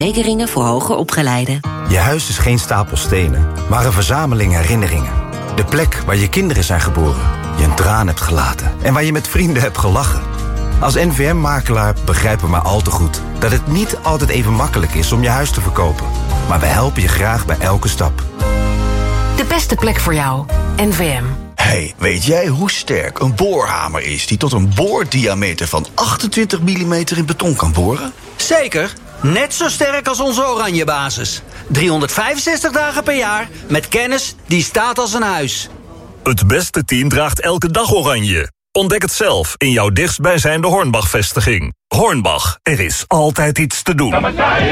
Verzekeringen voor hoger opgeleiden. Je huis is geen stapel stenen, maar een verzameling herinneringen. De plek waar je kinderen zijn geboren, je een traan hebt gelaten en waar je met vrienden hebt gelachen. Als NVM-makelaar begrijpen we maar al te goed dat het niet altijd even makkelijk is om je huis te verkopen. Maar we helpen je graag bij elke stap. De beste plek voor jou. NVM. Hey, weet jij hoe sterk een boorhamer is die tot een boordiameter van 28 mm in beton kan boren? Zeker. Net zo sterk als onze Oranje basis. 365 dagen per jaar met kennis die staat als een huis. Het beste team draagt elke dag Oranje. Ontdek het zelf in jouw dichtstbijzijnde Hornbach-vestiging. Hornbach, er is altijd iets te doen.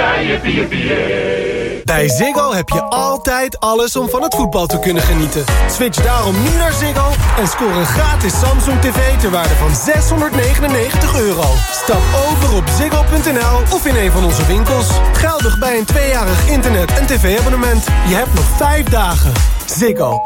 Bij Ziggo heb je altijd alles om van het voetbal te kunnen genieten. Switch daarom nu naar Ziggo en scoor een gratis Samsung TV ter waarde van €699. Stap over op ziggo.nl of in een van onze winkels. Geldig bij een 2-jarig internet- en tv-abonnement. Je hebt nog 5 dagen. Ziggo.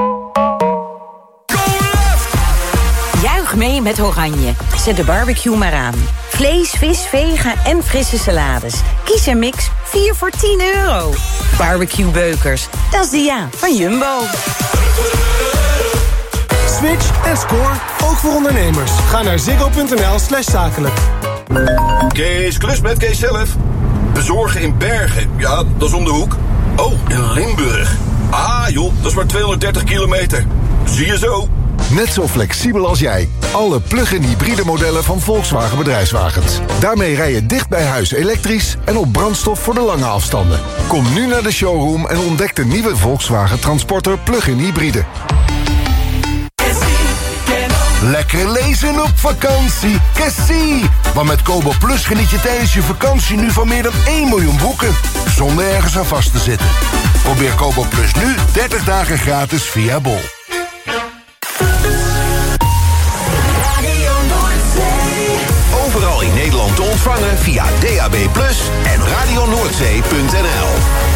Juich mee met Oranje. Zet de barbecue maar aan. Vlees, vis, vega en frisse salades. Kies een mix, 4 voor €10. Barbecue Beukers, dat is de ja van Jumbo. Switch en score, ook voor ondernemers. Ga naar ziggo.nl/zakelijk. Kees, klus met Kees zelf. Bezorgen in Bergen, ja, dat is om de hoek. Oh, in Limburg. Ah joh, dat is maar 230 kilometer. Zie je zo. Net zo flexibel als jij. Alle plug-in hybride modellen van Volkswagen Bedrijfswagens. Daarmee rij je dicht bij huis elektrisch en op brandstof voor de lange afstanden. Kom nu naar de showroom en ontdek de nieuwe Volkswagen Transporter plug-in hybride. Lekker lezen op vakantie. Cassie! Want met Kobo Plus geniet je tijdens je vakantie nu van meer dan 1 miljoen boeken. Zonder ergens aan vast te zitten. Probeer Kobo Plus nu 30 dagen gratis via Bol. Overal in Nederland te ontvangen via DAB+ en radionoordzee.nl.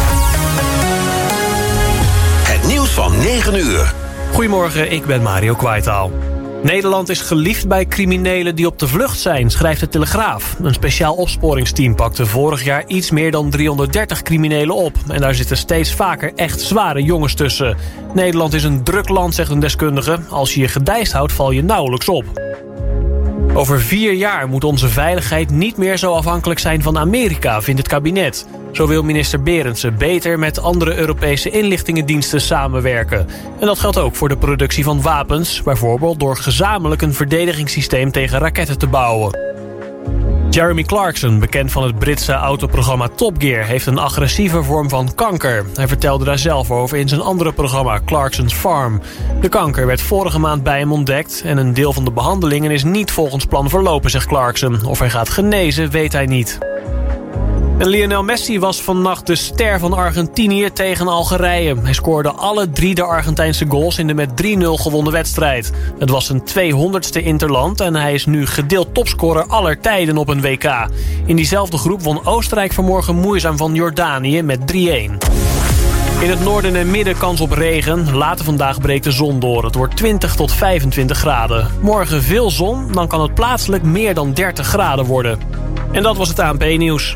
Het nieuws van 9 uur. Goedemorgen, ik ben Mario Kwaitaal. Nederland is geliefd bij criminelen die op de vlucht zijn, schrijft de Telegraaf. Een speciaal opsporingsteam pakte vorig jaar iets meer dan 330 criminelen op. En daar zitten steeds vaker echt zware jongens tussen. Nederland is een druk land, zegt een deskundige. Als je je gedijst houdt, val je nauwelijks op. Over 4 jaar moet onze veiligheid niet meer zo afhankelijk zijn van Amerika, vindt het kabinet. Zo wil minister Berendsen beter met andere Europese inlichtingendiensten samenwerken. En dat geldt ook voor de productie van wapens, bijvoorbeeld door gezamenlijk een verdedigingssysteem tegen raketten te bouwen. Jeremy Clarkson, bekend van het Britse autoprogramma Top Gear, heeft een agressieve vorm van kanker. Hij vertelde daar zelf over in zijn andere programma Clarkson's Farm. De kanker werd vorige maand bij hem ontdekt en een deel van de behandelingen is niet volgens plan verlopen, zegt Clarkson. Of hij gaat genezen, weet hij niet. En Lionel Messi was vannacht de ster van Argentinië tegen Algerije. Hij scoorde alle 3 de Argentijnse goals in de met 3-0 gewonnen wedstrijd. Het was zijn 200ste interland en hij is nu gedeeld topscorer aller tijden op een WK. In diezelfde groep won Oostenrijk vanmorgen moeizaam van Jordanië met 3-1. In het noorden en midden kans op regen. Later vandaag breekt de zon door. Het wordt 20 tot 25 graden. Morgen veel zon, dan kan het plaatselijk meer dan 30 graden worden. En dat was het ANP-nieuws.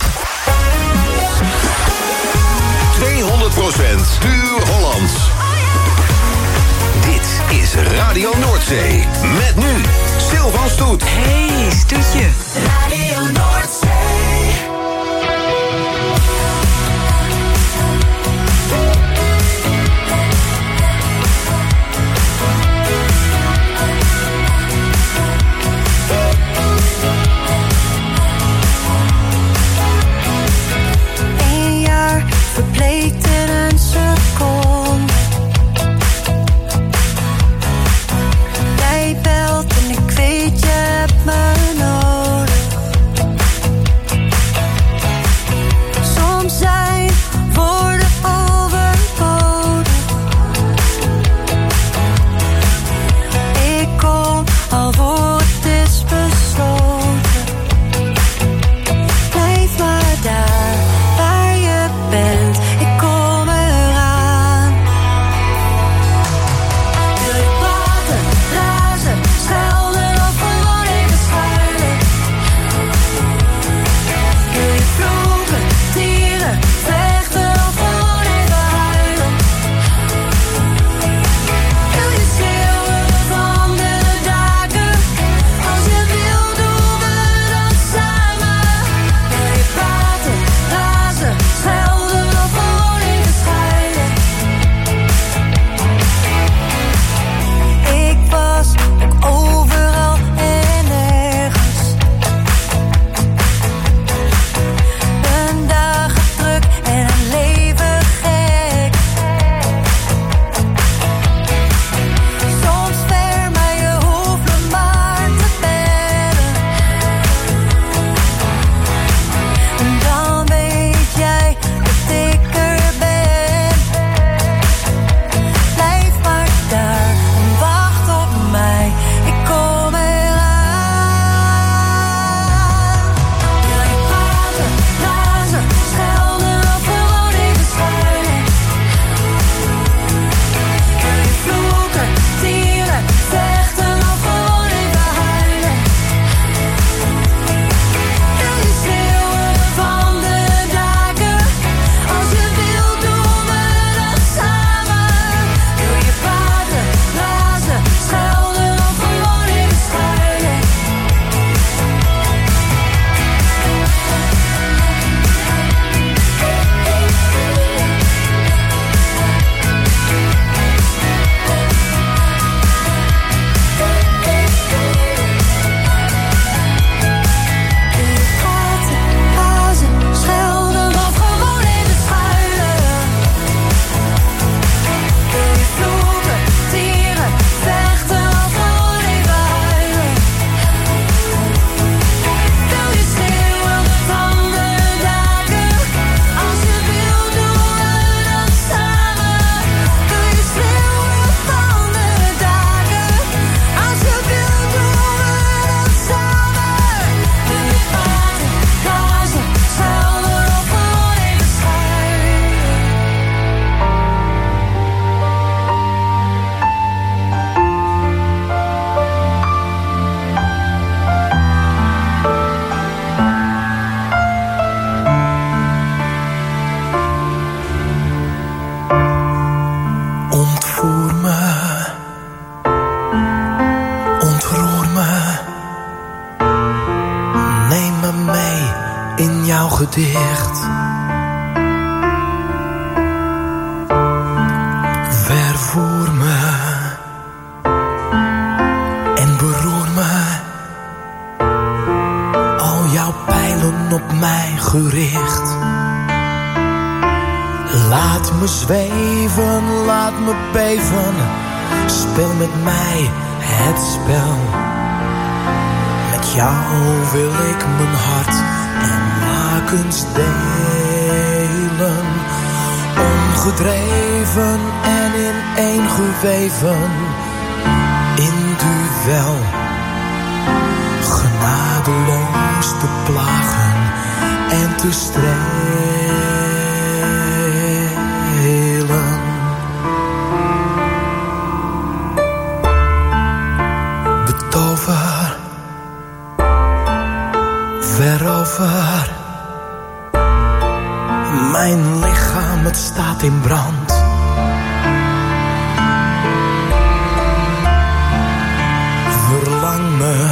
200% puur Hollands. Dit is Radio Noordzee. Met nu Sylvan Stoet. Hey, Stoetje. Radio Noordzee. Verbleekt in een seconde. Jij belt en ik weet je hebt me nodig. Laat me zweven, laat me beven. Speel met mij het spel. Met jou wil ik mijn hart en lakens delen. Ongedreven en ineengeweven. In duel. Genadeloos te plagen en te strelen. Betover, verover. Mijn lichaam, het staat in brand. Verlang me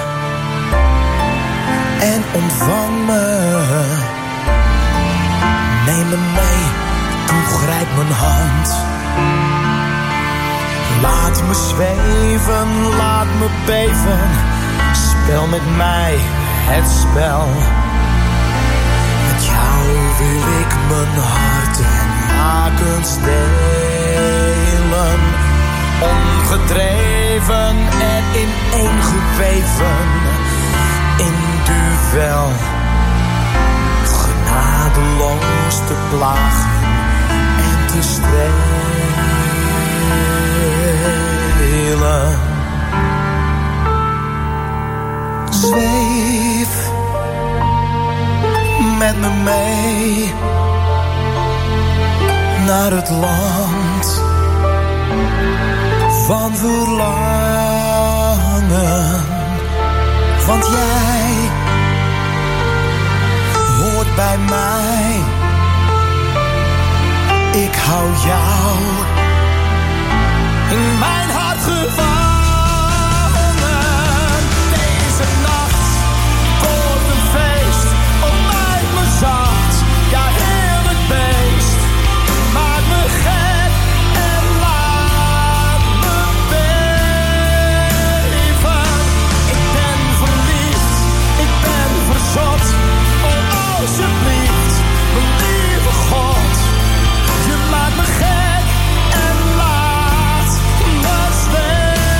en ontvang me. Neem me mee, toegrijp mijn hand. Laat me zweven, laat me beven. Speel met mij het spel. Met jou wil ik mijn hart en lakens delen. Ongedreven en ineengeweven. In duel. Genadeloos te plagen en te strelen. Zweef met me mee naar het land van verlangen. Want jij hoort bij mij. Ik hou jou in mijn hart gevangen. Deze nacht wordt een feest. Ontbijt me zacht, ja heerlijk beest. Maak me gek en laat me beven. Ik ben verliefd, ik ben verzot. Oh alsjeblieft, mijn lieve God. Je maakt me gek en laat me zweven.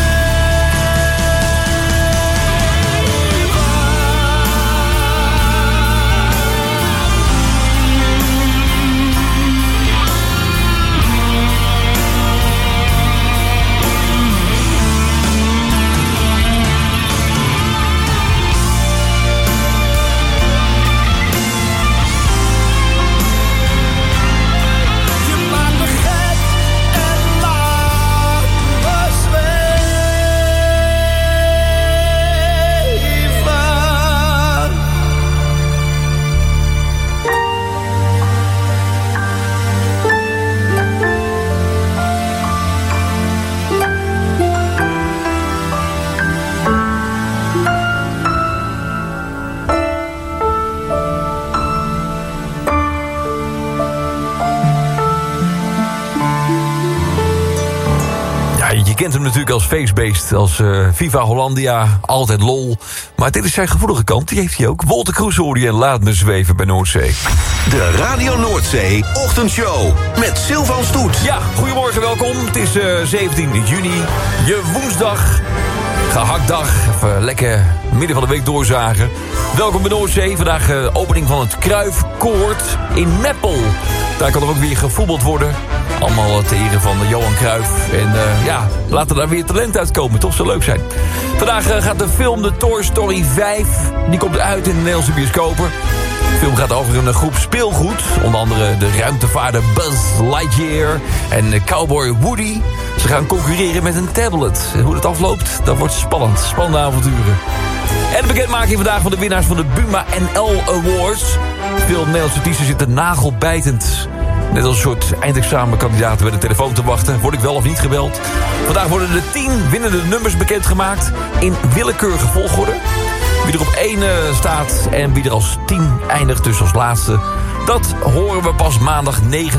Je kent hem natuurlijk als feestbeest, als Viva Hollandia, altijd lol. Maar dit is zijn gevoelige kant, die heeft hij ook. Wolter Kroes hoorde je en Laat me zweven bij Noordzee. De Radio Noordzee Ochtendshow met Silvan Stoet. Ja, goedemorgen, welkom. Het is 17 juni, je woensdag. Gehaktdag, even lekker midden van de week doorzagen. Welkom bij Noordzee, vandaag opening van het Cruijffkoord in Meppel. Daar kan er ook weer gevoetbald worden. Allemaal ter ere van Johan Cruijff. En ja, laten daar weer talent uitkomen. Toch zou leuk zijn. Vandaag gaat de film de Toy Story 5. Die komt uit in de Nederlandse bioscopen. De film gaat over een groep speelgoed. Onder andere de ruimtevaarder Buzz Lightyear en cowboy Woody. Ze gaan concurreren met een tablet. En hoe dat afloopt, dat wordt spannend. Spannende avonturen. En de bekendmaking vandaag van de winnaars van de Buma NL Awards. Veel Nederlandse artiesten zitten nagelbijtend. Net als een soort eindexamenkandidaten bij de telefoon te wachten. Word ik wel of niet gebeld? Vandaag worden de 10 winnende nummers bekendgemaakt. In willekeurige volgorde. Wie er op 1 staat en wie er als 10 eindigt, dus als laatste. Dat horen we pas maandag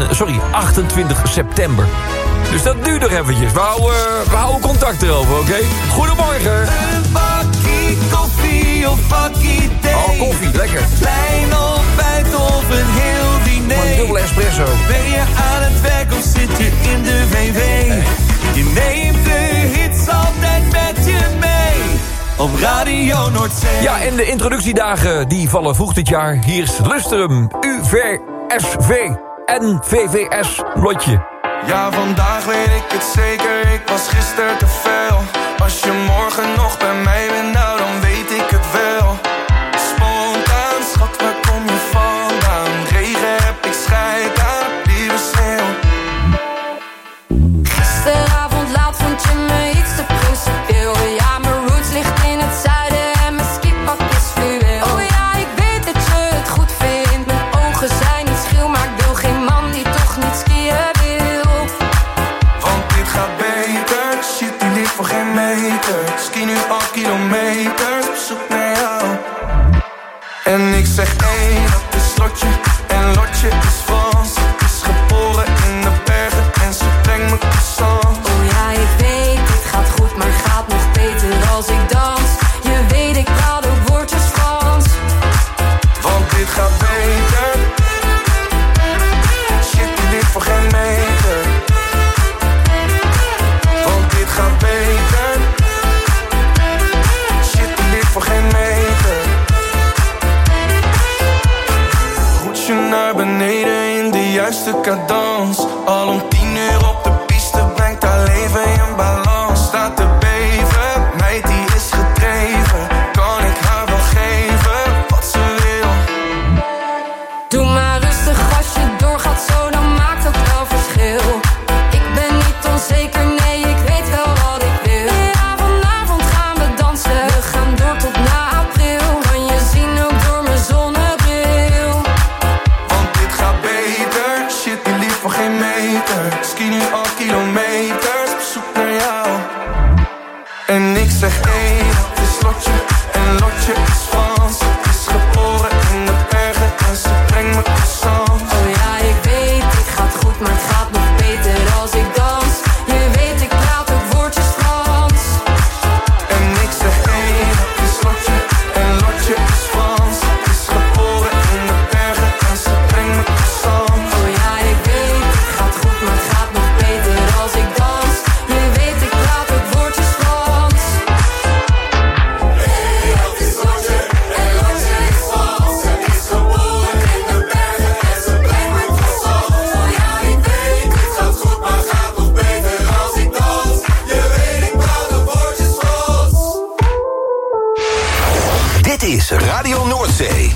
28 september. Dus dat duurt nog eventjes. We houden contact erover, oké? Goedemorgen. Een bakkie koffie of bakkie thee. Oh, koffie, lekker. Klein ontbijt of een heel diner. nee. Maar een dubbele espresso. Ben je aan het werk of zit je in de WW? Je neemt de hits altijd met je mee. Op Radio Noordzee. Ja, en de introductiedagen die vallen vroeg dit jaar. Hier is Lustrum, UVSV en VVS Lotje. Ja, vandaag weet ik het zeker, ik was gisteren te veel. Als je morgen nog bij mij bent, nou dan weet ik het wel. Spontaan, schat, waar kom je vandaan? Regen heb ik scheid aan, lieve sneeuw. Gisteravond laat vond je me iets te principieel. Ja, mijn roots ligt in het zuiden en mijn skipak is fluweel. Oh ja, ik weet dat je het goed vindt. Mijn ogen zijn niet schil, maar ik wil geen man die toch niet skiën wil. Want dit gaat beter, shit die ligt voor geen meter. Ski nu al kilometers, op zoek naar jou. En ik zeg één, dat is Lotje. En Lotje is Frans. Is geboren in de bergen en ze brengt me croissant. Oh ja, ik weet, dit gaat goed, maar gaat nog beter als ik dans. Je weet, ik praat ook woordjes Frans. Want dit gaat beter. Shit, die ligt voor geen meter. Want dit gaat beter. Shit, die ligt voor geen meter. Roetje naar beneden in de juiste cadans. Al om 10:00 op de piste brengt haar leven in balans. Staat te beven, meid die is gedreven. Kan ik haar wel geven wat ze wil? Doe maar rustig als je doorgaat zo, dan maakt het wel verschil. Ik ben niet onzeker, nee, ik weet wel wat ik wil. Ja, vanavond gaan we dansen, we gaan door tot na april. Kan je zien ook door mijn zonnebril. Want dit gaat beter, shit die lief voor geen meter. Ski nu al kilometers, op zoek naar jou. En ik zeg één, het is Lotje. En Lotje is Frans. Is geboren in de bergen en ze brengt me croissant. Oh ja, ik weet, dit gaat goed, maar het gaat nog beter als ik dans. Je weet, ik praat ook woordjes Frans. En ik zeg één, het is Lotje. En Lotje is Frans. Is geboren in de bergen en ze brengt me croissant. Oh ja, ik weet, dit gaat goed, maar het gaat nog beter als ik dans. Je weet, ik praat ook woordjes Frans. Hey, dat is Lotje. En Lotje is Frans. Is geboren in de bergen en ze brengt me croissant. Oh ja, ik weet, dit gaat goed, maar het gaat nog beter als ik dans. Je weet, ik praat ook woordjes Frans. Dit is Radio Noordzee.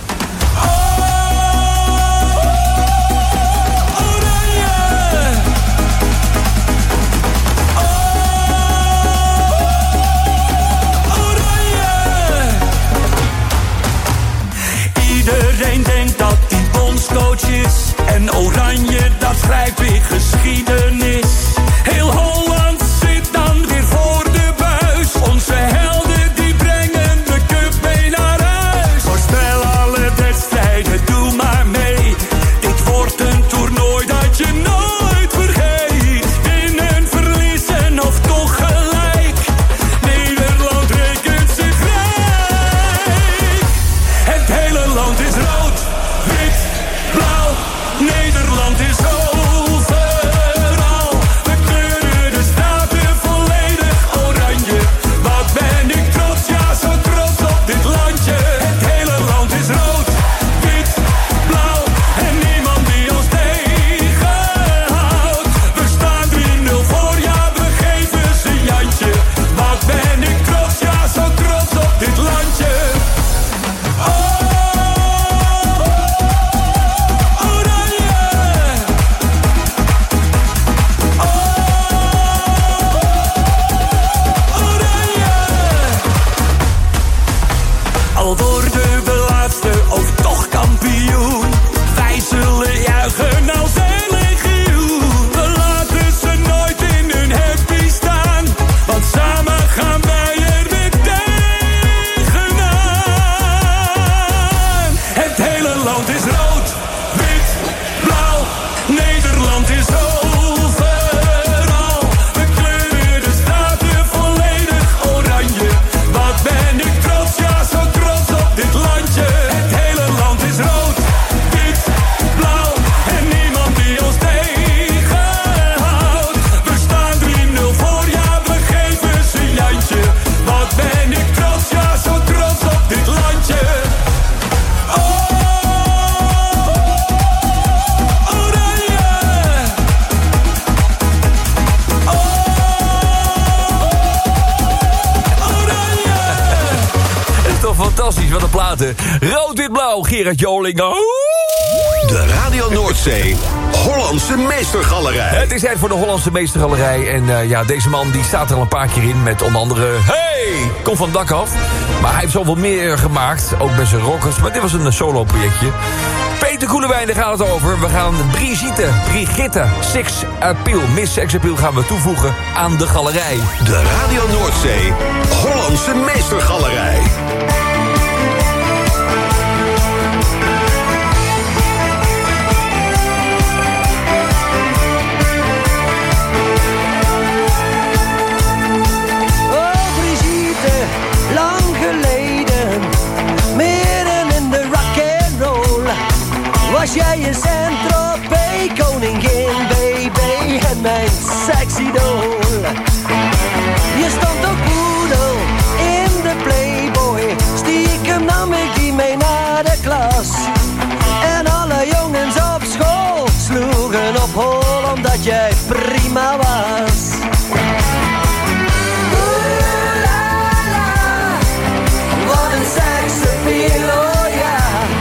Iedereen denkt dat hij bondscoach is. En Oranje, dat schrijft weer geschiedenis. Heel Holland zit dan weer voor de buis. Onze helden die brengen de cup mee naar huis. Voorspel alle wedstrijden, doe maar mee. Dit wordt een toernooi dat je nooit vergeet. Winnen, verliezen of toch gelijk. Nederland rekent zich rijk. Het hele land is rood, wit, blauw. Nederland is overal. We platen. Rood-wit-blauw, Gerard Joling. De Radio Noordzee Hollandse Meestergalerij. Het is tijd voor de Hollandse Meestergalerij. En deze man die staat er al een paar keer in met onder andere... Hey, kom van het dak af. Maar hij heeft zoveel meer gemaakt, ook met zijn rockers. Maar dit was een solo-projectje. Peter Koelewijn, daar gaat het over. We gaan Brigitte, Sex Appeal, Miss Sex Appeal gaan we toevoegen aan de galerij. De Radio Noordzee Hollandse Meestergalerij. Was jij een Saint-Tropez koningin, baby, en mijn sexy doll. Je stond ook poedel in de Playboy, stiekem nam ik die mee naar de klas. En alle jongens op school sloegen op hol omdat jij prima was. Oeh la la, wat een seksappeal, oh ja.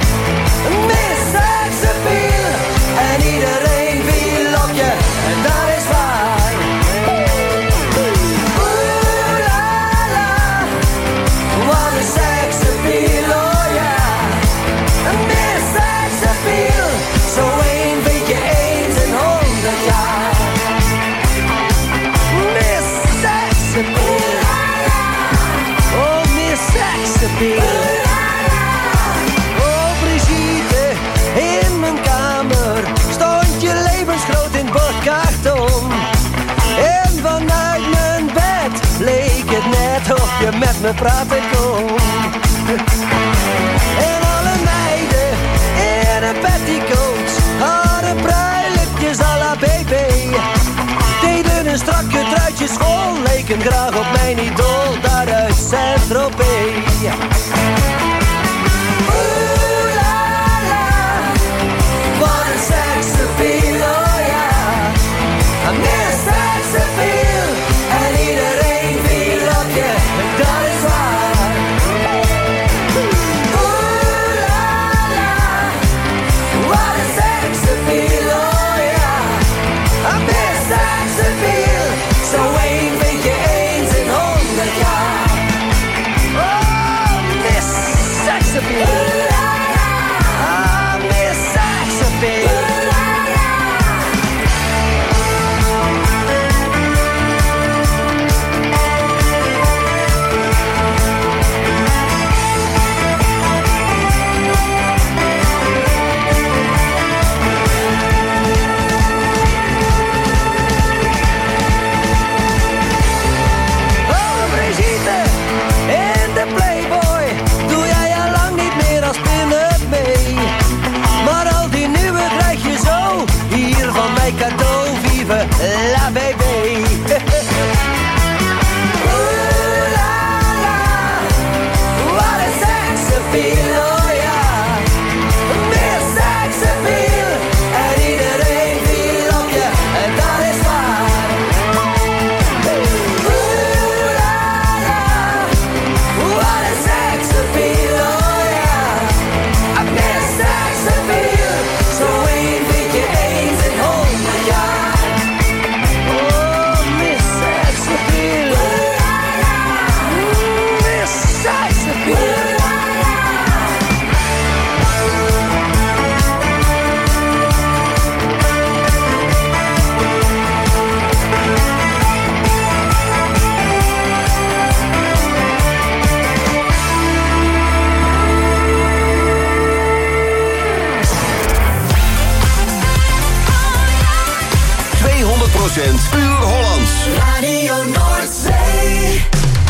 En iedereen viel op je, en dat is waar. Oeh la la, wat een seksappeal, oh ja. Meer seksappeal, zo één vind je eens in 100 jaar. Meer seksappeal, oh meer seksappeal. Oh Brigitte, in mijn kamer stond je levensgroot in bordkarton. En vanuit mijn bed leek het net of je met me praten kon. En alle meiden in een petticoat hadden pruilletjes à la baby. Deden hun strakke truitjes vol, leken graag op mijn idool daar uit Saint-Tropez. Wat een seksappeal, oh ja. Meer seksappeal. En iedereen viel op je, en dat is waar. Oeh la la, wat een seksappeal, oh ja. Meer seksappeal, zo één vind je eens in 100 jaar. Oh, meer seksappeal. Cadeau, vive la baby. Ooh la la, what a seksappeal, oh ja. Meer seksappeal, en iedereen viel op je, en dat is waar. Ooh la la, what a seksappeal, oh ja. Meer seksappeal, zo één vind je eens in 100 jaar. Oh, Miss Seksappeal. Miss Seksappeal. Puur Hollands. Radio Noordzee.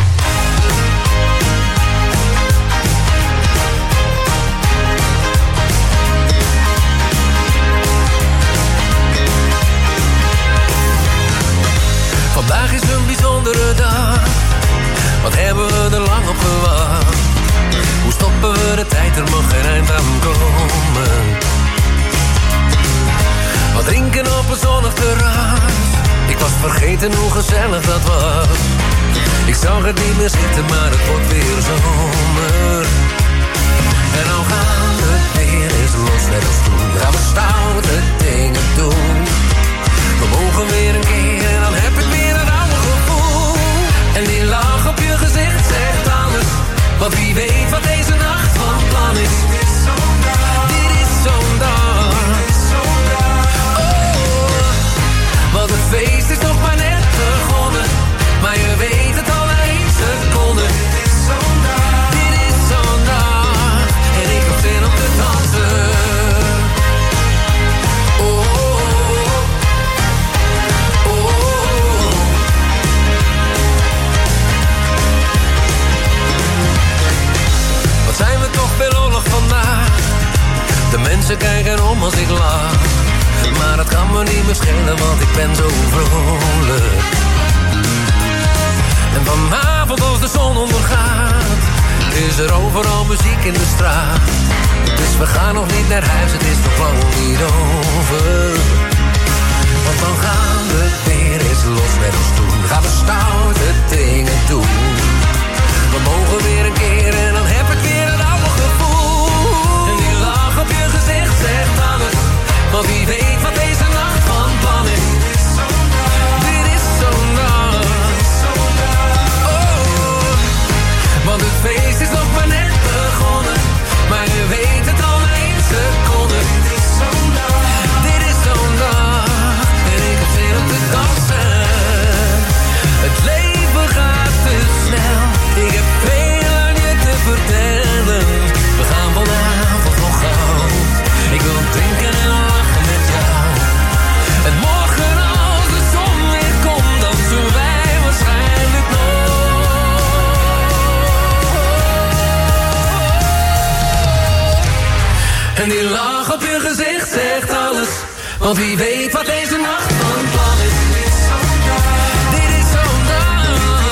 Vandaag is een bijzondere dag. Wat hebben we er lang op gewacht? Hoe stoppen we de tijd? Er mag geen eind aan komen. Wat drinken op een zonnig terras. Ik was vergeten hoe gezellig dat was. Ik zag het niet meer zitten, maar het wordt weer zomer. En dan gaan we weer eens los net als toen. Gaan we stoute dingen doen. We mogen weer een keer en dan heb ik weer een oude gevoel. En die lach op je gezicht zegt alles. Want wie weet wat deze nacht van plan is. Dit is zo'n dag. Dit is zo'n dag. Oh, want het feest is nog maar net begonnen. Maar je weet het al na 1 seconde. Dit is zo'n dag. Dit is zo'n dag. En ik heb zin om te dansen. Zijn we toch veel oorlog vandaag? De mensen kijken om als ik lach. Maar dat kan me niet meer schelen, want ik ben zo vrolijk. En vanavond als de zon ondergaat, is er overal muziek in de straat. Dus we gaan nog niet naar huis, het is nog lang niet over. Want dan gaan we weer eens los met ons doen. Gaan we stoute dingen doen. We mogen weer een keer en dan heb ik weer een oude gevoel. En die lach op je gezicht zegt alles. Want wie weet wat deze nacht van plan is. Dit is zo'n dag. Oh, want het feest is nog maar net begonnen. Maar je weet het al na 1 seconde. Dit is zo'n dag. Dit is zo'n dag. En ik heb zin om te dansen. Het leven gaat te snel. Ik heb veel aan je te vertellen. We gaan vanavond nog gauw. Ik wil drinken en lachen met jou. En morgen als de zon weer komt, dan doen wij waarschijnlijk nog. En die lach op je gezicht zegt alles. Want wie weet wat deze nacht van plan is. Dit is zo'n dag. Dit is zo'n dag.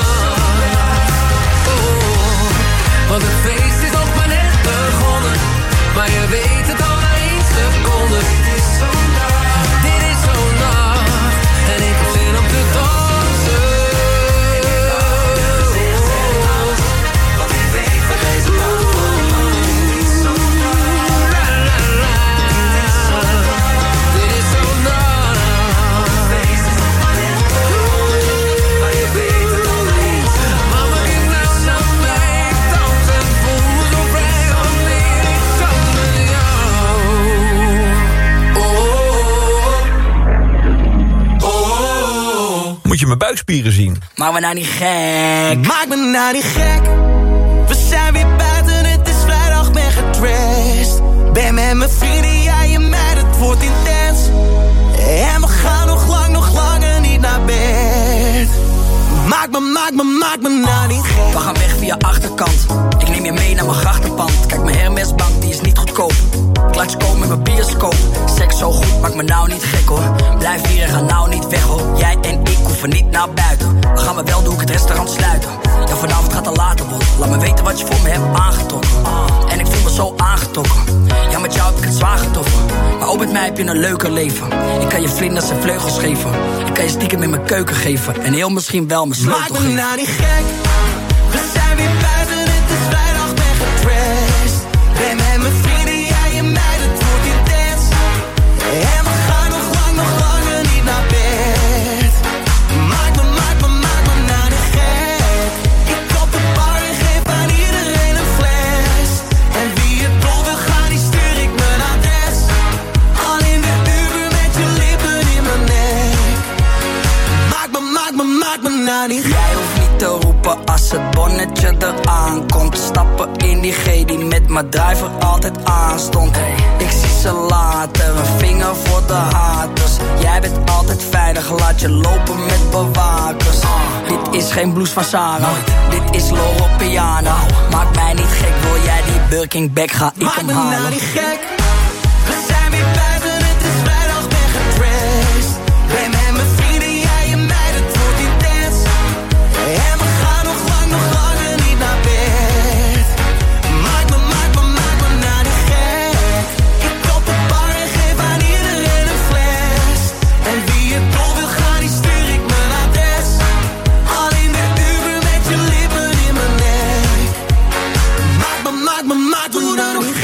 Want het feest is nog maar net begonnen. Maar je weet het al na 1 seconde. Dit is zo'n dag. Dit is zo'n dag. En ik heb zin om te dansen. Want ik weet wat deze nacht van plan is. Dit is zo'n dag. Dit is zo'n dag. Het feest is nog maar net begonnen. Maar je weet het al na 1 seconde. Mama, kijk nou naar mij. Moet je mijn buikspieren zien. Maak me nou niet gek. Maak me nou niet gek. We zijn weer buiten, het is vrijdag, ben getraced. Ben met mijn vrienden, jij en mij, het wordt intens. En we gaan nog langer niet naar bed. Maak me nou niet gek. We gaan weg via achterkant. Ik neem je mee naar mijn grachtenpand. Kijk, mijn Hermesbank, die is niet goedkoop. Clutch komen met mijn bioscoop. Seks zo goed, maak me nou niet gek hoor. Blijf hier en ga nou niet weg hoor. Jij en ik hoeven niet naar buiten. We gaan maar wel doen, het restaurant sluiten. Ja, vanavond gaat het later worden. Laat me weten wat je voor me hebt aangetrokken. En ik voel me zo aangetrokken. Ja, met jou heb ik het zwaar getroffen. Maar ook met mij heb je een leuker leven. Ik kan je vlinders en vleugels geven. Ik kan je stiekem in mijn keuken geven. En heel misschien wel mijn sleutel geven. Maak me nou niet gek. We zijn weer buiten, het is vrijdag, ben getraced. Ben met mijn vrienden, jij en mij, het wordt intens. En we gaan nog langer niet naar bed. Maak me nou niet gek. Ik koop de bar en geef aan iedereen een fles. En wie het wil gaan, die stuur ik mijn adres. Al in de Uber met je lippen in mijn nek. Maak me nou niet gek. Jij hoeft niet te roepen als het bonnetje eraan komt. Stappen in die G die met mijn driver altijd aanstond. Ik zie ze later, een vinger voor de haters. Jij bent altijd veilig, laat je lopen met bewakers. Dit is geen blues van Sarah, dit is Loro Piana. Maak mij niet gek, wil jij die Birkin-bag, ga ik hem halen. Maak me nou niet gek. We zijn weer buiten, het is vrijdag, ben getraced. Ben met mijn vrienden, jij en mij, het wordt intens. En we gaan nog langer niet naar bed. Maak me nou niet gek. Ik koop de bar en geef aan iedereen een fles. En wie het wil gaan, die stuur ik mijn adres. Al in de Uber met je lippen in mijn nek. Maak me nou niet gek.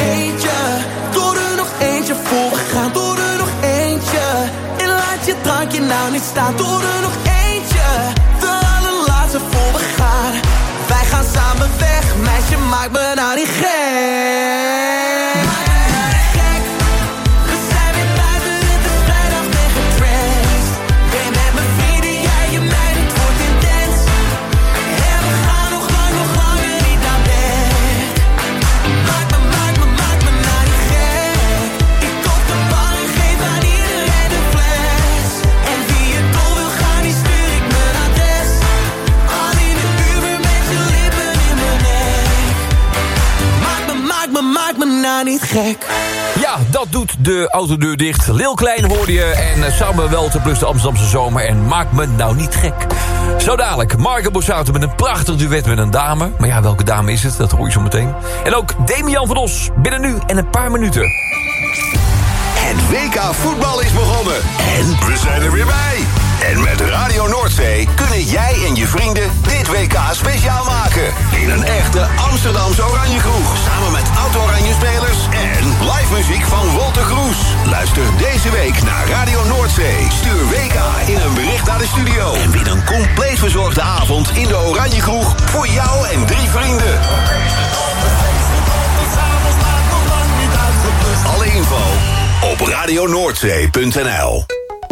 je nou niet staan. Doe er nog eentje, de allerlaatste voor we gaan. Wij gaan samen weg, meisje, maak me nou niet gek. Maak me nou niet gek. We zijn weer buiten, het is vrijdag ben getraind. Ben met mijn vrienden, jij en mij, het wordt intens. En we gaan nog langer niet naar bed. Maak me nou niet gek. Ik koop de bar en geef aan iedereen een fles. En wie het dol wil gaan, die stuur ik mijn adres. Al in de Uber met je lippen in mijn nek. Maak me nou niet gek. Ja, dat doet de autodeur dicht. Lil Klein hoorde je en Samen Welten plus de Amsterdamse zomer. En maak me nou niet gek. Zo dadelijk, Marco Borsato met een prachtig duet met een dame. Maar ja, welke dame is het? Dat hoor je zo meteen. En ook Damian van Os, binnen nu en een paar minuten. Het WK voetbal is begonnen. En we zijn er weer bij. En met Radio Noordzee kunnen jij en je vrienden dit WK speciaal maken. In een echte Amsterdamse Oranje kroeg. Samen met oud-Oranje spelers en live muziek van Wolter Kroes. Luister deze week naar Radio Noordzee. Stuur WK in een bericht naar de studio. En win een compleet verzorgde avond in de Oranje kroeg voor jou en 3 vrienden. Alle info op radionoordzee.nl.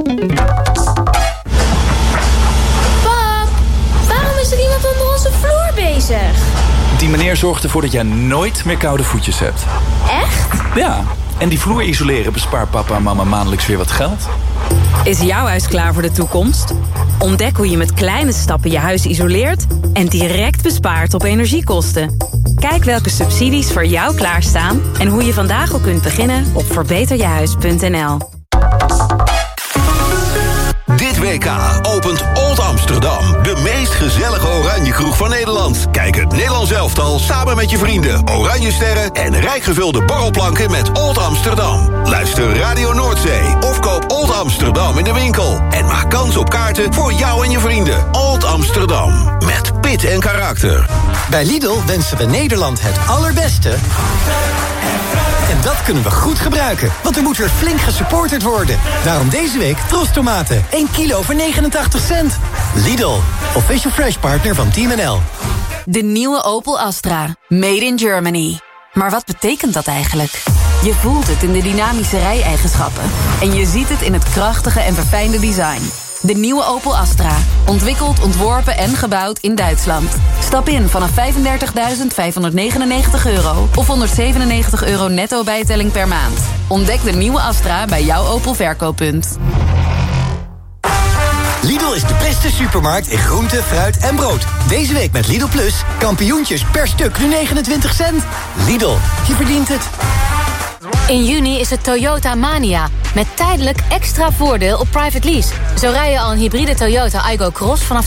Pap, waarom is er iemand onder onze vloer bezig? Die meneer zorgt ervoor dat jij nooit meer koude voetjes hebt. Echt? Ja, en die vloer isoleren bespaart papa en mama maandelijks weer wat geld. Is jouw huis klaar voor de toekomst? Ontdek hoe je met kleine stappen je huis isoleert en direct bespaart op energiekosten. Kijk welke subsidies voor jou klaarstaan en hoe je vandaag al kunt beginnen op verbeterjehuis.nl. Dit WK opent Old Amsterdam, de meest gezellige Oranje kroeg van Nederland. Kijk het Nederlands elftal samen met je vrienden, Oranje sterren en rijk gevulde borrelplanken met Old Amsterdam. Luister Radio Noordzee of koop Old Amsterdam in de winkel. En maak kans op kaarten voor jou en je vrienden. Old Amsterdam, met pit en karakter. Bij Lidl wensen we Nederland het allerbeste. En dat kunnen we goed gebruiken, want er moet weer flink gesupporterd worden. Daarom deze week Trostomaten, 1 kilo voor 89 cent. Lidl, official fresh partner van Team NL. De nieuwe Opel Astra, made in Germany. Maar wat betekent dat eigenlijk? Je voelt het in de dynamische rijeigenschappen. En je ziet het in het krachtige en verfijnde design. De nieuwe Opel Astra. Ontwikkeld, ontworpen en gebouwd in Duitsland. Stap in vanaf €35.599 of €197 netto bijtelling per maand. Ontdek de nieuwe Astra bij jouw Opel verkooppunt. Lidl is de beste supermarkt in groente, fruit en brood. Deze week met Lidl Plus, kampioentjes per stuk nu 29 cent. Lidl, je verdient het. In juni is het Toyota Mania. Met tijdelijk extra voordeel op private lease. Zo rij je al een hybride Toyota Aygo Cross vanaf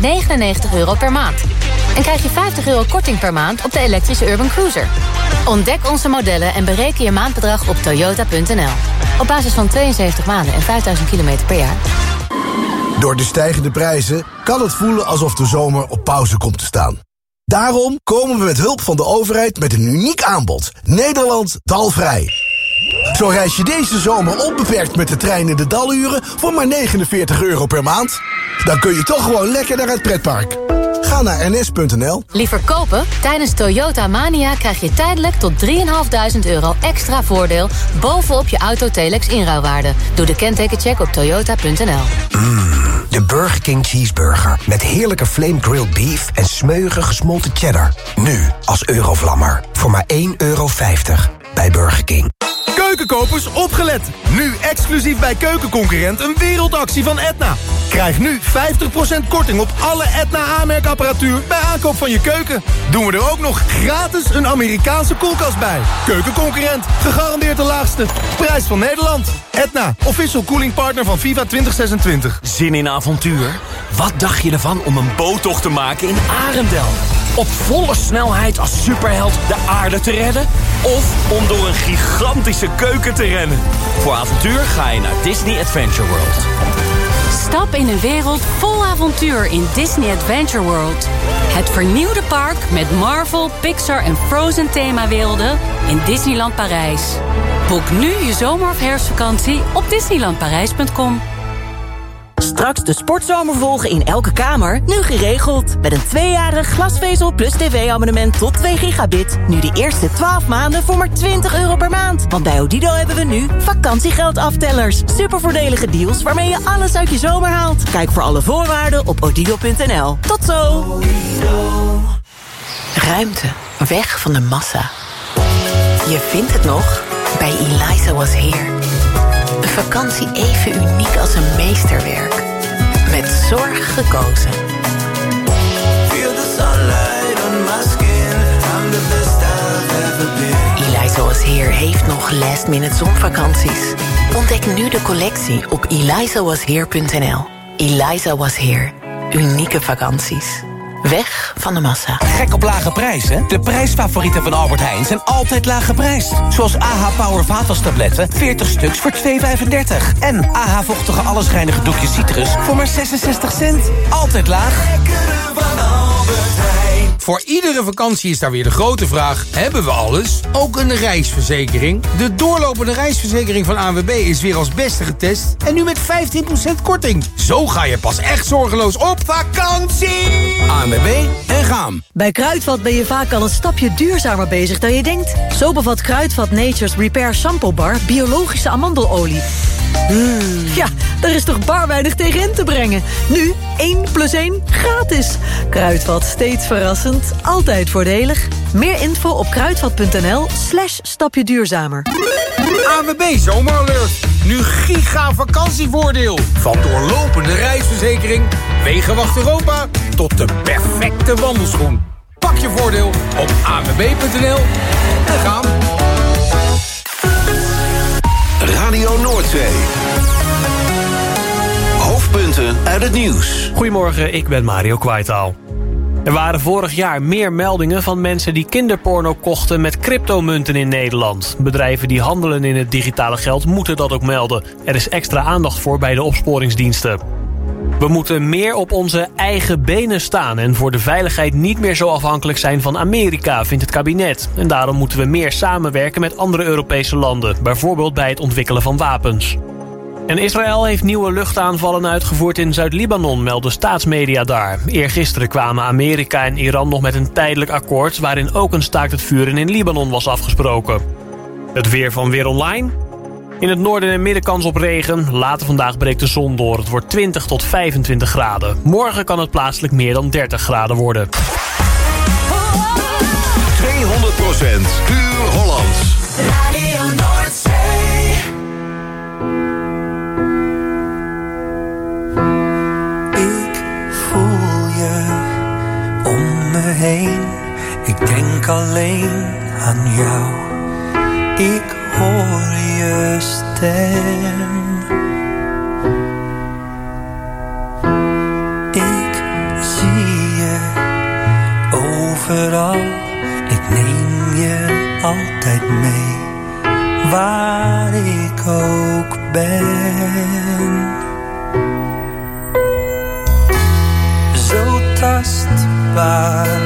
€299 per maand. En krijg je €50 korting per maand op de elektrische Urban Cruiser. Ontdek onze modellen en bereken je maandbedrag op toyota.nl. Op basis van 72 maanden en 5000 kilometer per jaar. Door de stijgende prijzen kan het voelen alsof de zomer op pauze komt te staan. Daarom komen we met hulp van de overheid met een uniek aanbod. Nederland dalvrij. Zo reis je deze zomer onbeperkt met de trein in de daluren voor maar €49 per maand. Dan kun je toch gewoon lekker naar het pretpark. Ga naar ns.nl. Liever kopen? Tijdens Toyota Mania krijg je tijdelijk tot €3.500 extra voordeel bovenop je auto-Telex inruilwaarde. Doe de kentekencheck op toyota.nl. De Burger King Cheeseburger. Met heerlijke flame grilled beef en smeuïge gesmolten cheddar. Nu als Eurovlammer. Voor maar €1,50 bij Burger King. Keukenkopers, opgelet! Nu exclusief bij Keukenconcurrent een wereldactie van Edna. Krijg nu 50% korting op alle Edna aanmerkapparatuur bij aankoop van je keuken. Doen we er ook nog gratis een Amerikaanse koelkast bij. Keukenconcurrent, gegarandeerd de laagste prijs van Nederland. Edna, official cooling partner van FIFA 2026. Zin in avontuur? Wat dacht je ervan om een boottocht te maken in Arendel? Op volle snelheid als superheld de aarde te redden? Of om door een gigantische keuken te rennen? Voor avontuur ga je naar Disney Adventure World. Stap in een wereld vol avontuur in Disney Adventure World. Het vernieuwde park met Marvel, Pixar en Frozen themawerelden in Disneyland Parijs. Boek nu je zomer- of herfstvakantie op disneylandparijs.com. Straks de sportzomer volgen in elke kamer, nu geregeld. Met een 2-jarig glasvezel plus tv-abonnement tot 2 gigabit. Nu de eerste 12 maanden voor maar €20 per maand. Want bij Odido hebben we nu vakantiegeldaftelers. Supervoordelige deals waarmee je alles uit je zomer haalt. Kijk voor alle voorwaarden op odido.nl. Tot zo! Ruimte, weg van de massa. Je vindt het nog bij Eliza Was Here. Een vakantie even uniek als een meesterwerk. Met zorg gekozen. Feel the sunlight on my skin. I'm the best I've ever been. Eliza Was Here heeft nog last-minute zonvakanties. Ontdek nu de collectie op elizawasheer.nl. Eliza Was Here. Unieke vakanties. Weg van de massa. Gek op lage prijzen? De prijsfavorieten van Albert Heijn zijn altijd laag geprijsd. Zoals AH Power vaatwastabletten, 40 stuks voor €2,35. En AH vochtige allesreinige doekjes citrus voor maar 66 cent. Altijd laag. Voor iedere vakantie is daar weer de grote vraag: hebben we alles? Ook een reisverzekering? De doorlopende reisverzekering van ANWB is weer als beste getest en nu met 15% korting. Zo ga je pas echt zorgeloos op vakantie! ANWB en gaan. Bij Kruidvat ben je vaak al een stapje duurzamer bezig dan je denkt. Zo bevat Kruidvat Nature's Repair Shampoo Bar biologische amandelolie. Ja, daar is toch bar weinig tegen in te brengen. Nu 1 + 1 gratis. Kruidvat, steeds verrassend, altijd voordelig. Meer info op kruidvat.nl/stapje duurzamer. ANWB Zomeralert. Nu giga vakantievoordeel. Van doorlopende reisverzekering, Wegenwacht Europa tot de perfecte wandelschoen. Pak je voordeel op anwb.nl en gaan. Radio Noordzee. Hoofdpunten uit het nieuws. Goedemorgen, ik ben Mario Kwaitaal. Er waren vorig jaar meer meldingen van mensen die kinderporno kochten met cryptomunten in Nederland. Bedrijven die handelen in het digitale geld moeten dat ook melden. Er is extra aandacht voor bij de opsporingsdiensten. We moeten meer op onze eigen benen staan en voor de veiligheid niet meer zo afhankelijk zijn van Amerika, vindt het kabinet. En daarom moeten we meer samenwerken met andere Europese landen, bijvoorbeeld bij het ontwikkelen van wapens. En Israël heeft nieuwe luchtaanvallen uitgevoerd in Zuid-Libanon, melden staatsmedia daar. Eergisteren kwamen Amerika en Iran nog met een tijdelijk akkoord waarin ook een staakt het vuren in Libanon was afgesproken. Het weer van Weer Online. In het noorden en midden kans op regen. Later vandaag breekt de zon door. Het wordt 20 tot 25 graden. Morgen kan het plaatselijk meer dan 30 graden worden. 200% puur Hollands. Radio Noordzee. Ik voel je om me heen. Ik denk alleen aan jou. Ik hoor je stem. Ik zie je overal. Ik neem je altijd mee. Waar ik ook ben. Zo tastbaar.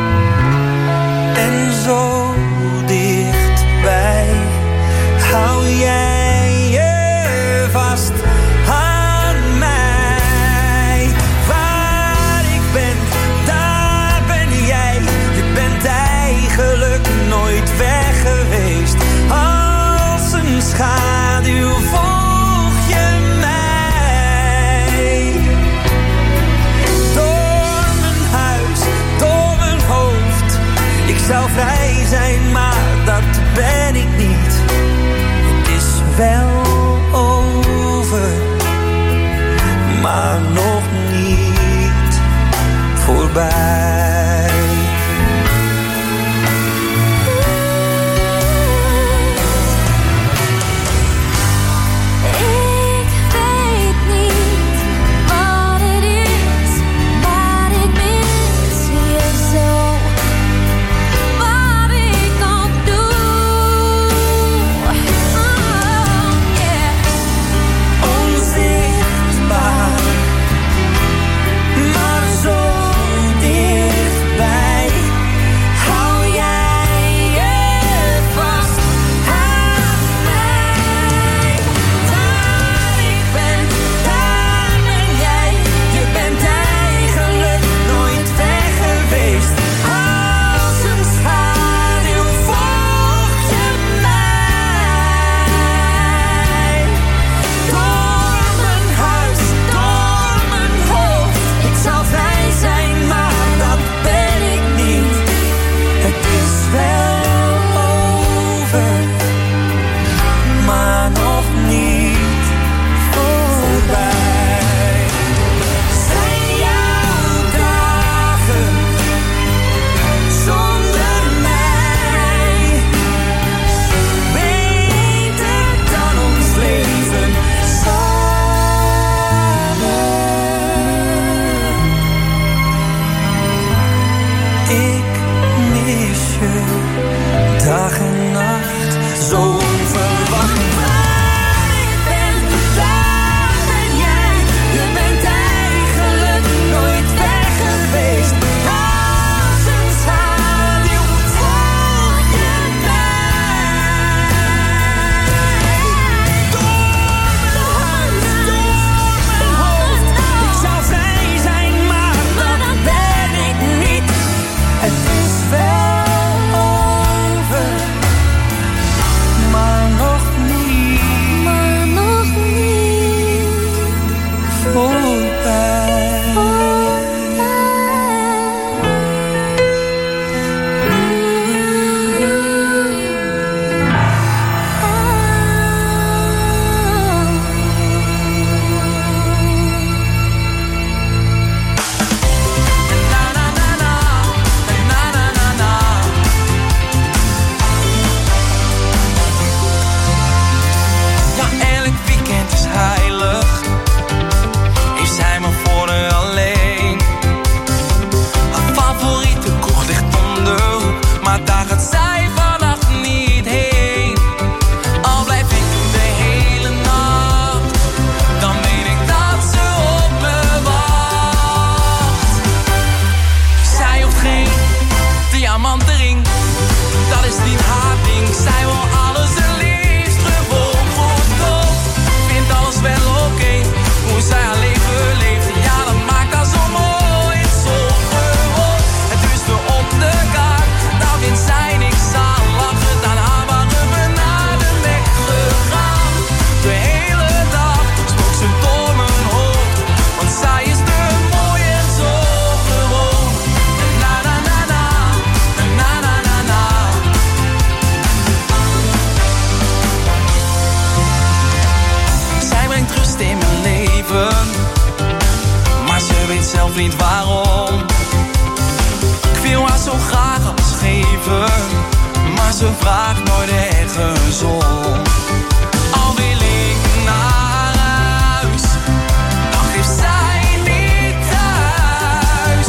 En zo dichtbij. Hou jij je vast aan mij. Waar ik ben, daar ben jij. Je bent eigenlijk nooit weg geweest. Als een schaduw volg je mij. niet waarom. Ik wil haar zo graag alles geven, maar ze vraagt nooit ergens om. Al wil ik naar huis, dan geeft zij niet thuis.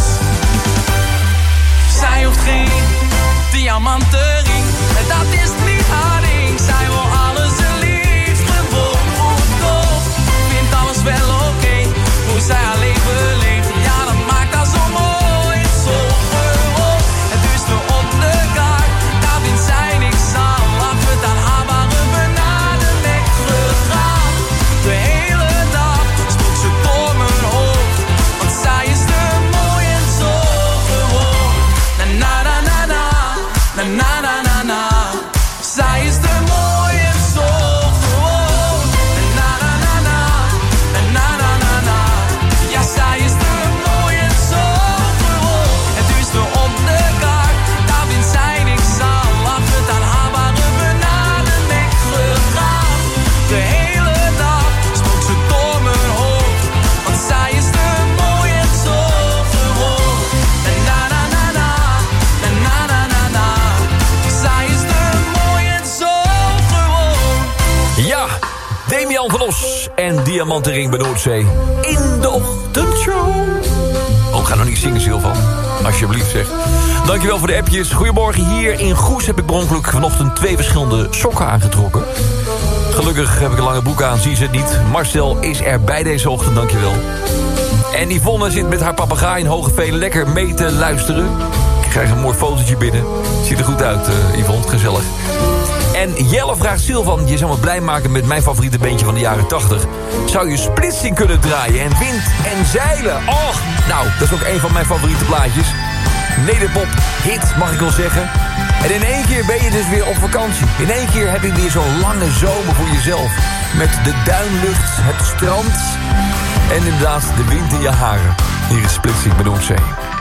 Zij hoeft geen diamanten ring, dat is niet haar ding. Zij wil alles en liefst gewoon goed op. Vindt alles wel oké, hoe zij haar leven leeft. Ja, dat maakt haar zo mooi, zo gewoon. Het is nu op de kaart, daar vindt zij niks aan. Laten we dan haar waren we naar de nek gegaan. De hele dag spoelt ze door mijn hoofd, want zij is te mooi en zo gewoon. Na na na na na, na na na na na. Zij is te mooi en zo gewoon. Na na na na, na na na na. Ja, zij is te mooi en zo gewoon. Het is nu op de kaart, daar vindt zij niks aan. Laten we dan haar waren we naar de nek gegaan. De hele dag spoelt ze door mijn hoofd, want zij is te mooi en zo gewoon. Na na na na, na na na na. Zij is te mooi en zo gewoon. Ja, Damian van Os en Diamantenring bij Noordzee. In de ochtendshow. Oh, ik ga nog niet zingen, Silvan. Alsjeblieft, zeg. Dankjewel voor de appjes. Goedemorgen, hier in Goes heb ik per ongeluk vanochtend 2 verschillende sokken aangetrokken. Gelukkig heb ik een lange broek aan, zie ze het niet. Marcel is er bij deze ochtend, dankjewel. En Yvonne zit met haar papegaai in Hogeveen lekker mee te luisteren. Ik krijg een mooi fotootje binnen. Ziet er goed uit, Yvonne, gezellig. En Jelle vraagt Silvan, je zou me blij maken met mijn favoriete bandje van de jaren 80. Zou je Splitsing kunnen draaien en wind en zeilen? Och, nou, dat is ook een van mijn favoriete plaatjes. Nederpop hit, mag ik wel zeggen. En in één keer ben je dus weer op vakantie. In één keer heb je weer zo'n lange zomer voor jezelf. Met de duinlucht, het strand en inderdaad de wind in je haren. Hier is Splitsing bij Noordzee.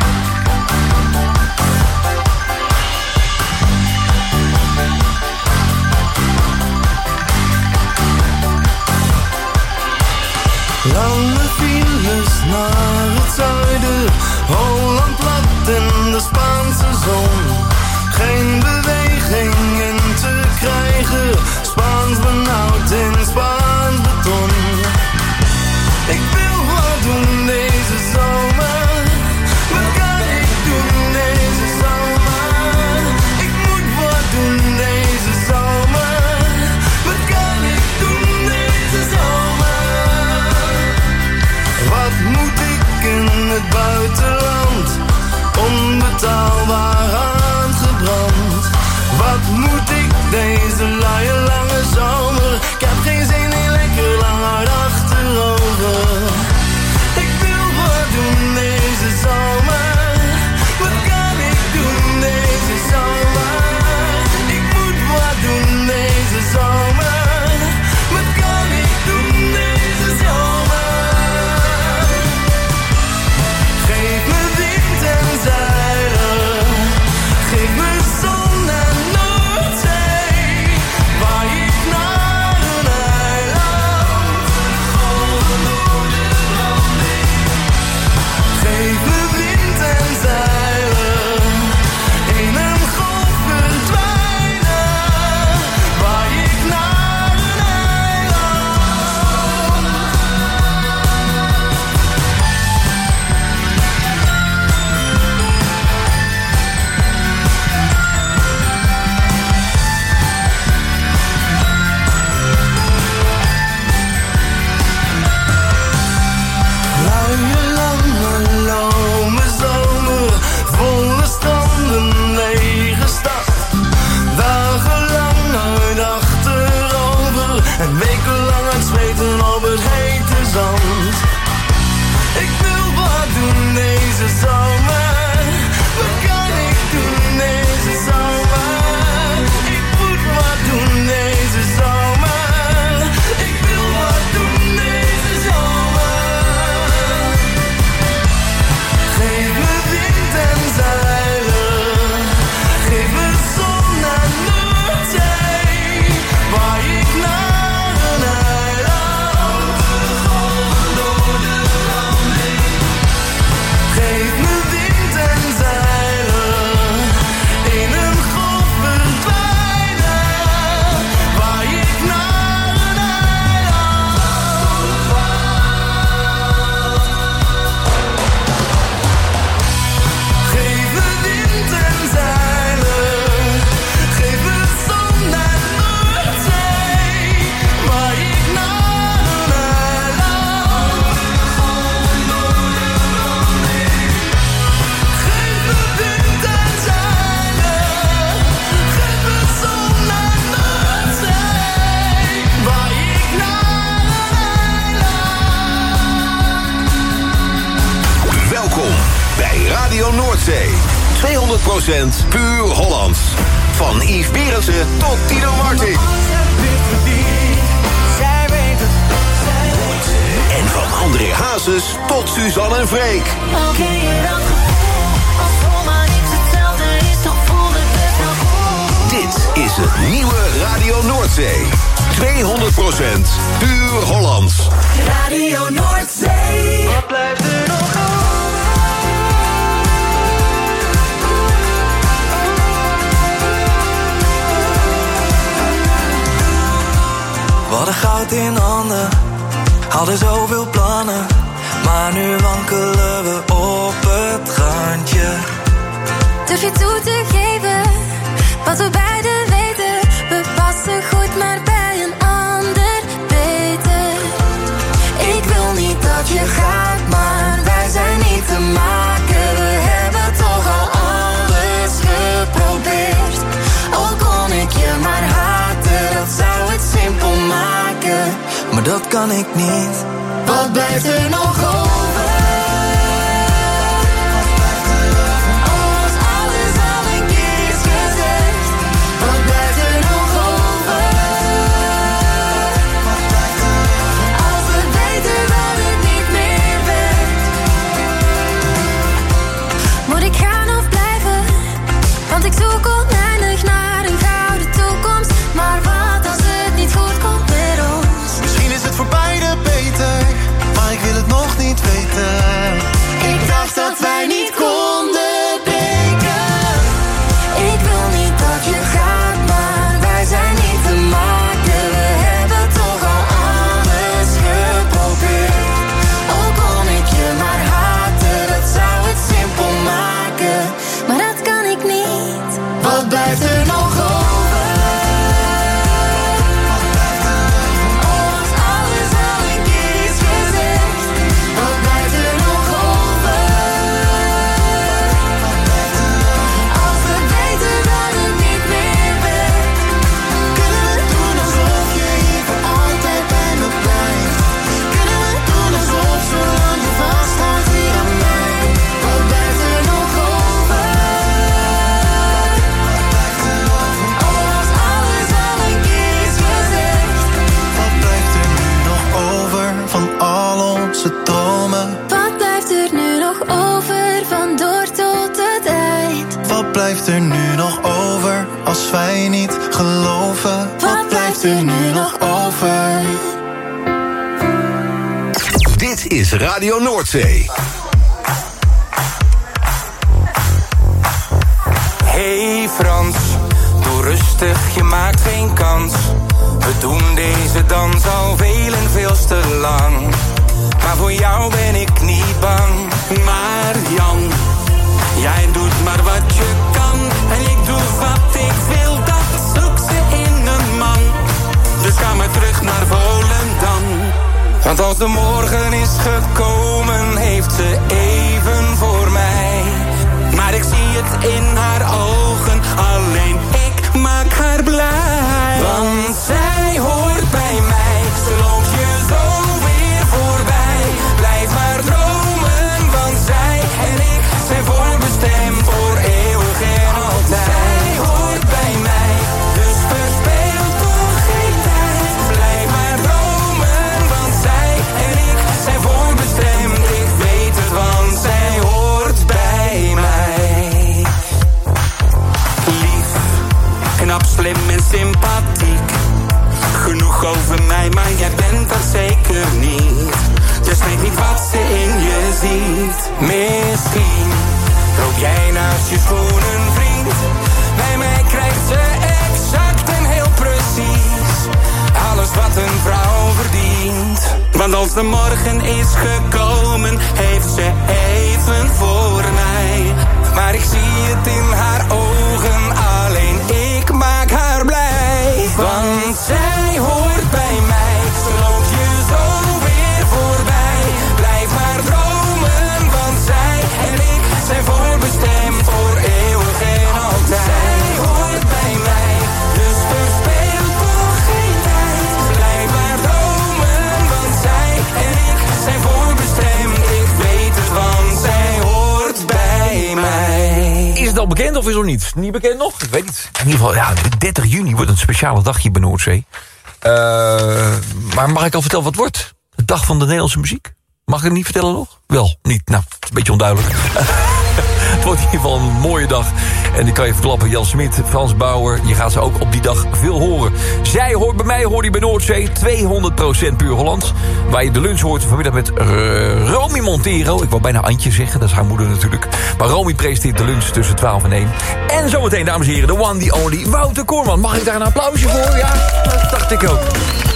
Lange files naar het zuiden, Holland plat in de Spaanse zon. Geen beweging in te krijgen, Spaans benauwd in Spaans beton. Ik wil wat doen deze zomer, wat kan ik doen deze zomer? Ik moet wat doen deze zomer, wat kan ik doen deze zomer? Wat moet ik in het buitenland, onbetaalbaar aangebrand? Wat moet ik deze luie lange zomer? Ik heb geen zin in lekker lang hard achterover. Ik wil wat doen deze zomer, wat kan ik doen deze zomer? Ik moet wat doen deze zomer, wat kan ik doen deze zomer? 100% puur Hollands. Van Yves Berendsen tot Tino Martin. Zij weet het. En van André Hazes tot Suzanne en Freek. Al ken je dat gevoel, als zomaar niks hetzelfde is, toch voelt het best wel goed. Dit is het nieuwe Radio Noordzee. 200% puur Hollands. Radio Noordzee. Wat blijft er nog over? We hadden goud in handen, hadden zoveel plannen, maar nu wankelen we op het randje. Durf je toe te geven, wat we beiden weten, we passen goed maar bij een ander beter. Ik wil niet dat je gaat, maar wij zijn niet te maken. We hebben toch al alles geprobeerd. Al kon ik je maar haten, dat zou het simpel maken. Maar dat kan ik niet. Wat blijft er nog over? Als alles al een keer is gezegd, wat blijft er nog over? Als we weten dat het niet meer werkt. Moet ik gaan of blijven? Want ik zoek oneindig naar een gouden toekomst. Maar wat als het niet goed komt met ons? Misschien is het voor beide beter, maar ik wil het nog niet weten. Ik dacht dat wij niet konden breken. Ik wil niet dat je gaat, maar wij zijn niet te maken. We hebben toch al alles geprobeerd. Al kon ik je maar haten, dat zou het simpel maken. Maar dat kan ik niet. Wat blijft er nog over? Als alles al een keer is gezegd, wat blijft er nog over? Als we weten dat het niet meer werkt, kunnen we doen alsof je hier voor altijd bij me blijft. Kunnen we doen alsof zolang je vasthoudt hier aan mij. Wat blijft er nog over? Als alles al een keer is gezegd, Wat blijft er nu nog over van al onze dromen? wat blijft er nu nog over van door tot het eind? Wat blijft er nu nog over als wij niet geloven? Wat blijft er nu nog over? Dit is Radio Noordzee. Hey Frans, doe rustig, je maakt geen kans. We doen deze dans al veel en veel te lang. Maar voor jou ben ik niet bang. Maar Jan, jij doet maar wat je kan. En ik doe wat ik wil, dat zoek ze in een man. Dus ga maar terug naar Volendam. Want als de morgen is gekomen, heeft ze even voor mij. Maar ik zie het in haar ogen, alleen ik maak haar blij. Want zij hoort bij mij, ze loopt je zo weer voorbij. Blijf maar dromen, want zij en ik zijn voorbestemd voor eeuwig en altijd. Zij hoort bij mij, dus verspeel toch geen tijd. Blijf maar dromen, want zij en ik zijn voorbestemd. Ik weet het, want zij hoort bij mij. Lief, knap, slim en sympathiek. Genoeg over mij, maar jij bent dat zeker niet. Dus weet niet wat ze in je ziet. Misschien loop jij naast je schoenen, vriend. Bij mij krijgt ze exact en heel precies alles wat een vrouw verdient. Want als de morgen is gekomen, heeft ze even voor mij. Maar ik zie het in haar ogen, alleen ik maak haar blij. Want zij hoort bij mij, ze loopt je zo weer voorbij. Blijf maar dromen, want zij en ik zijn voorbestemd voor eeuwig en altijd. Zij hoort bij mij, dus verspeel toch geen tijd. Blijf maar dromen, want zij en ik zijn voorbestemd. bekend of is het niet? Niet bekend nog? Ik weet niet. In ieder geval, ja, 30 juni wordt een speciale dag hier bij Noordzee. Maar mag ik al vertellen wat het wordt? De dag van de Nederlandse muziek? Mag ik het niet vertellen nog? Wel, niet. Nou, het is een beetje onduidelijk. Het wordt in ieder geval een mooie dag. En die kan je verklappen. Jan Smit, Frans Bauer. Je gaat ze ook op die dag veel horen. Zij hoort bij mij, hoort hij bij Noordzee. 200% puur Hollands. Waar je de lunch hoort vanmiddag met Romy Montero. Ik wou bijna Antje zeggen, dat is haar moeder natuurlijk. Maar Romy presenteert de lunch tussen 12 en 1. En zometeen, dames en heren, de one, the only Wouter Koorman. Mag ik daar een applausje voor? Ja, dat dacht ik ook.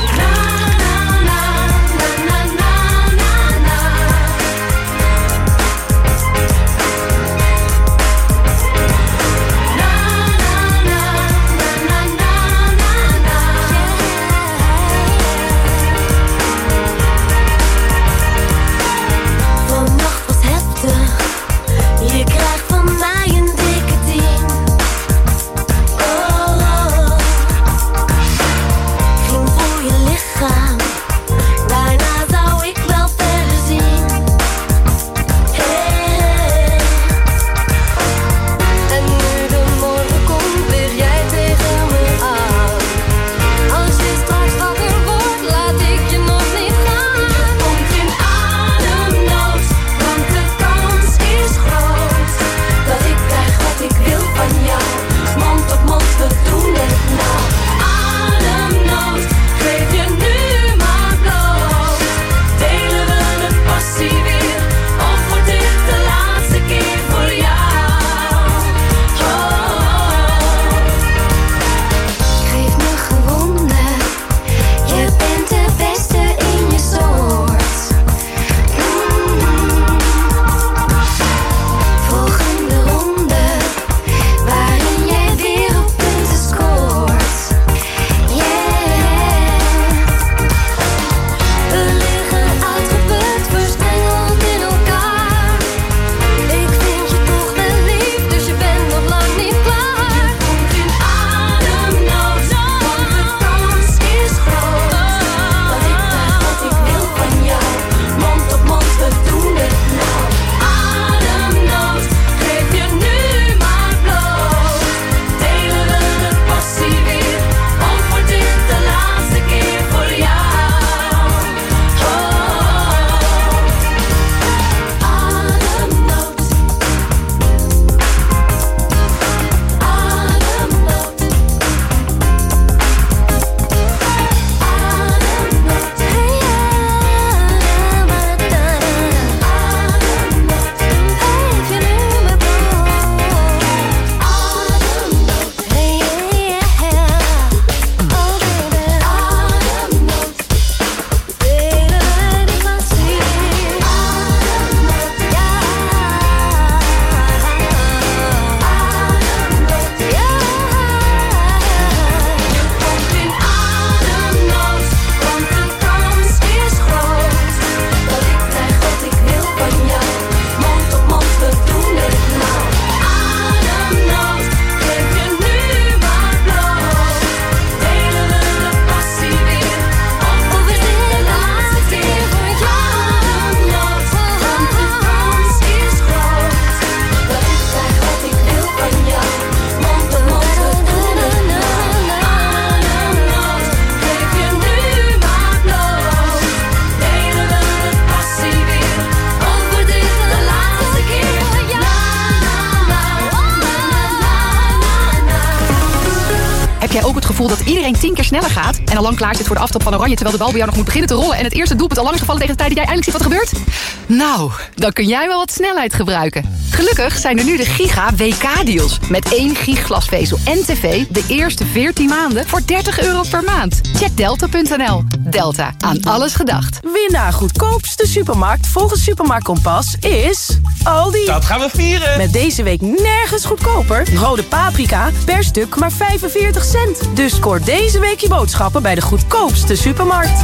jij ook het gevoel dat iedereen 10 keer sneller gaat en al lang klaar zit voor de aftrap van Oranje, terwijl de bal bij jou nog moet beginnen te rollen en het eerste doelpunt al lang is gevallen tegen de tijd dat jij eindelijk ziet wat er gebeurt? Nou, dan kun jij wel wat snelheid gebruiken. Gelukkig zijn er nu de Giga WK-deals. Met 1 gig glasvezel en tv de eerste 14 maanden voor €30 per maand. Check delta.nl. Delta, aan alles gedacht. Winnaar goedkoopste supermarkt volgens Supermarkt Kompas is Aldi. Dat gaan we vieren. Met deze week nergens goedkoper. Rode paprika per stuk maar 45 cent. Dus scoor deze week je boodschappen bij de goedkoopste supermarkt.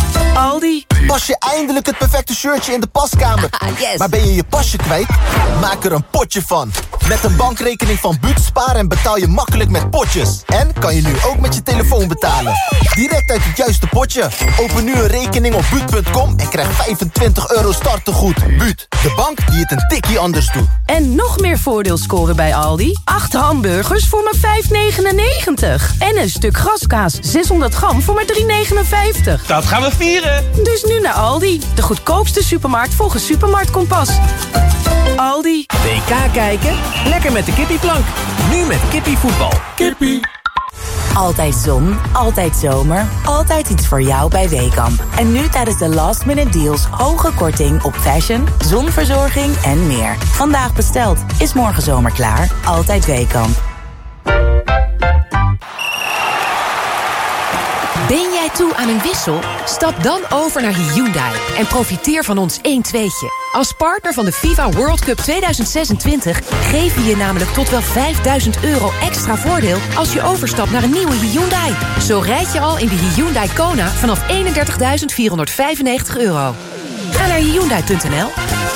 Aldi. Pas je eindelijk het perfecte shirtje in de paskamer. Yes. Maar ben je je pasje kwijt? Maak er een potje van. Met een bankrekening van Buut spaar en betaal je makkelijk met potjes. En kan je nu ook met je telefoon betalen. Direct uit het juiste potje. Open nu een rekening op Buut.com en krijg €25 startegoed. Buut, de bank die het een tikkie anders doet. En nog meer voordeel scoren bij Aldi. 8 hamburgers voor maar €5,99. En een stuk graskaas, 600 gram voor maar €3,59. Dat gaan we vieren. Dus nu naar Aldi, de goedkoopste supermarkt volgens Supermarkt Kompas. Aldi. WK kijken? Lekker met de kippieplank. Nu met kippievoetbal. Kippie. Altijd zon, altijd zomer, altijd iets voor jou bij Weekamp. En nu tijdens de last minute deals hoge korting op fashion, zonverzorging en meer. Vandaag besteld, is morgen zomer klaar. Altijd Weekamp. Ben jij toe aan een wissel? Stap dan over naar Hyundai en profiteer van ons 1-2'tje. Als partner van de FIFA World Cup 2026 geven we je namelijk tot wel €5.000 extra voordeel als je overstapt naar een nieuwe Hyundai. Zo rijd je al in de Hyundai Kona vanaf €31.495. Ga naar Hyundai.nl.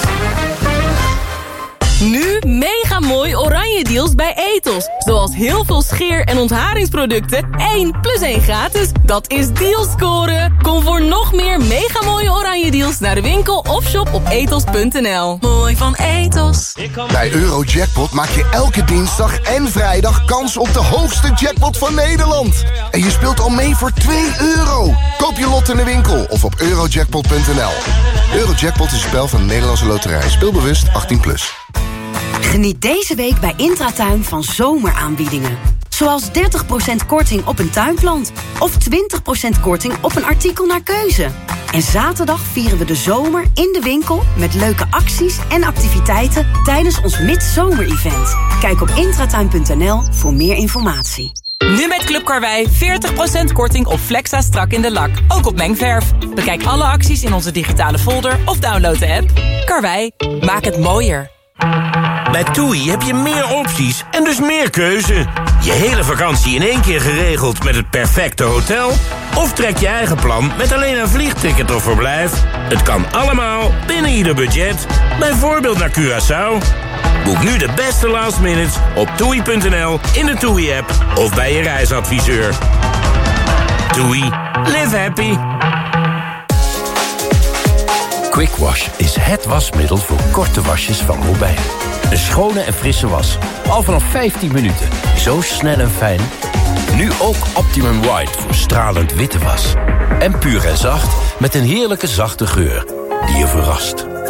Nu mega mooi oranje deals bij Ethos. Zoals heel veel scheer- en ontharingsproducten 1 + 1 gratis. Dat is deals scoren. Kom voor nog meer mega mooie oranje deals naar de winkel of shop op ethos.nl. Mooi van Ethos. Bij Eurojackpot maak je elke dinsdag en vrijdag kans op de hoogste jackpot van Nederland. En je speelt al mee voor €2. Koop je lot in de winkel of op eurojackpot.nl. Eurojackpot is een spel van de Nederlandse Loterij. Speelbewust 18+. Geniet deze week bij Intratuin van zomeraanbiedingen. Zoals 30% korting op een tuinplant. Of 20% korting op een artikel naar keuze. En zaterdag vieren we de zomer in de winkel met leuke acties en activiteiten tijdens ons midzomer-event. Kijk op intratuin.nl voor meer informatie. Nu met Club Karwei 40% korting op Flexa strak in de lak. Ook op mengverf. Bekijk alle acties in onze digitale folder of download de app. Karwei, maak het mooier. Bij TUI heb je meer opties en dus meer keuze. Je hele vakantie in één keer geregeld met het perfecte hotel? Of trek je eigen plan met alleen een vliegticket of verblijf? Het kan allemaal binnen ieder budget. Bijvoorbeeld naar Curaçao. Boek nu de beste last minutes op toei.nl, in de TUI-app of bij je reisadviseur. TUI. Live happy. Quick Wash is het wasmiddel voor korte wasjes van Robijn. Een schone en frisse was. Al vanaf 15 minuten. Zo snel en fijn. Nu ook Optimum White voor stralend witte was. En puur en zacht met een heerlijke zachte geur die je verrast.